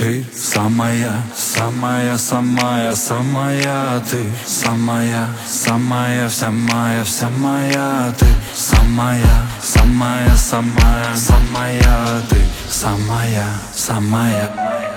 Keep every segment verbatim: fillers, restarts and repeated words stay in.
Ты самая, самая, самая, самая. Ты самая, самая, вся моя, вся моя. Ты самая, самая, самая, самая. Ты самая, самая.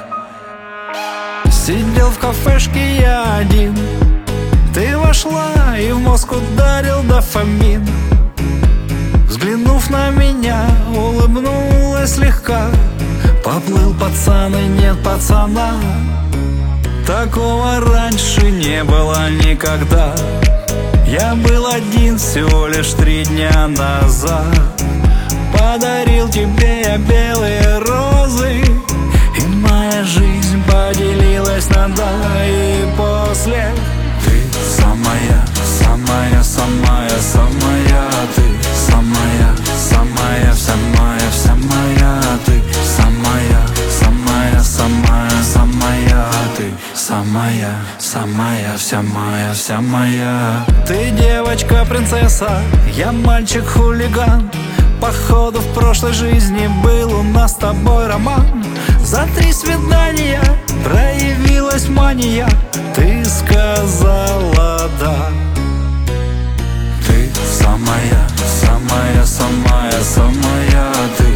Сидел в кафешке я один, ты вошла и в мозг ударил дофамин. Взглянув на меня, улыбнулась слегка. Поплыл пацан и нет пацана. Такого раньше не было никогда. Я был один всего лишь три дня назад. Подарил тебе я белые розы, и моя жизнь поделилась на «да» и «после». Ты самая, самая, самая, самая. Ты самая, самая, вся моя, вся моя. Ты самая, самая, самая, самая. Ты самая, самая, вся моя, вся моя. Ты девочка-принцесса, я мальчик-хулиган. Походу в прошлой жизни был у нас с тобой роман. За три свидания проявилась мания. Ты сказала «да». Ты самая, самая, самая, самая. Ты